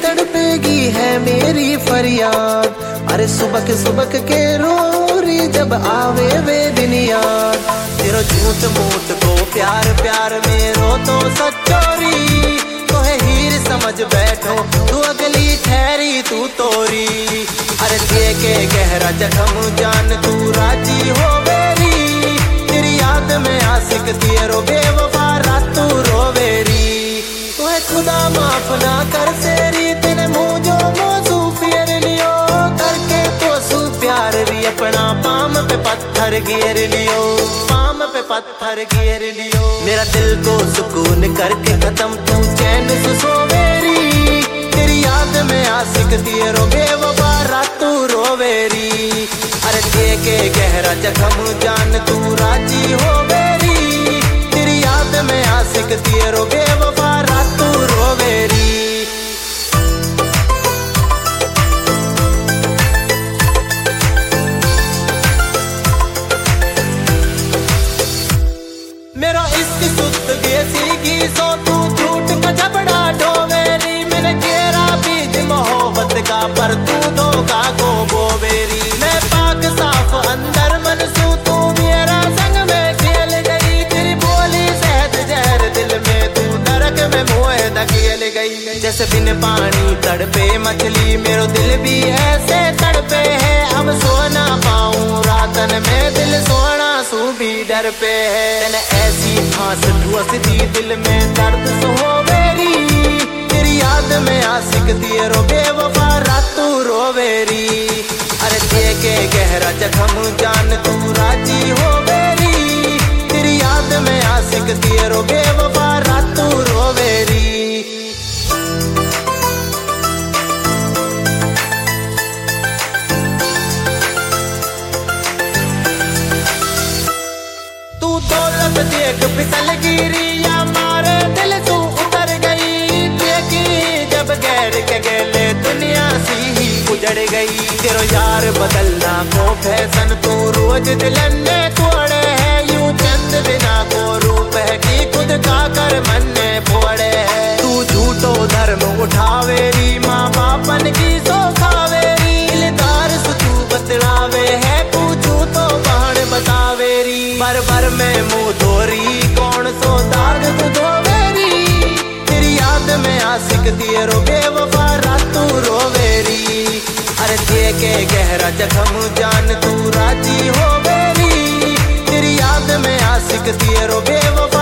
तड़पेगी है मेरी फरियाद। अरे सुबक के रोरी जब आवे वे दिन याद। तेरो झूठ मूठ को प्यार प्यार मेरो तो सच्चोरी। तो है हीर समझ बैठो तू अगली ठहरी तू तोरी। अरे दिए के गहरा जख्म जान तू राजी हो मेरी। तेरी याद में आशिक तेरो बेवफा रात तू रोवेरी। तुम्हें खुदा माफ ना कर तेरी तेने मुँह जो मौजू फेर लियो। करके तो सू प्यार भी अपना पाम पे पत्थर गिर लियो। पाम पे पत्थर गिर लियो। मेरा दिल को सुकून करके खत्म तू चैन से सोवेरी। तेरी याद में आशिक तेरो बेवफा रात तू रोवेरी। अरे दिए के गहरा जख्म जान तू राजी हो मेरी। तेरी याद में आशिक तेरो बेवफा रात तू रोवेरी। मेरा इश्क सुत गेसी की सो तू झूठ का झपड़ा ढोवेरी। मैंने घेरा बीज मोहब्बत का पर तू धोखा को बोवेरी। मैं पाक साफ अंदर मन सू तू मेरा संग में खेल गई। तेरी बोली शहद जहर दिल में तू नरक में मोह धकेल गई। जैसे बिन पानी तड़पे मछली मेरो दिल भी ऐसे तड़पे है। अब सो ना पाऊं रातन में दिल सोना सू भी डर पे है। मैंने ऐसी फांस ठुस दी दिल में दर्द सो मेरी। तेरी याद में आशिक तेरो बेवफा रात तू रोवेरी। अरे दिए के गहरा जख्म जान तू राजी हो मेरी। तेरी याद में आशिक तेरो बेवफा रात तू रोवेरी। तू दौलत देख फिसल गिरी या मारे दिल तू उतर गई। देखी जब गैर के गेले दुनिया सी ही उजड़ गई। तेरो यार बदलना को फैशन तू रोज दिलन ने तोड़े है। यूं चंद बिना को रूप है कि खुद का कर मन ने फोड़े है। तू झूठो धर्म उठावेरी माँ बापन की सो खावेरी। दिलदार से तू बतलावे है पूछू तो बहन बतावेरी। भर में मुँह धोरी कौन सो दाग तू धोवेरी। तेरी याद में आशिक तेरो बेवफा रात तू रोवेरी। अरे दिए के गहरा जख्म जान तू राजी हो मेरी। तेरी याद में आशिक तेरो बेवफा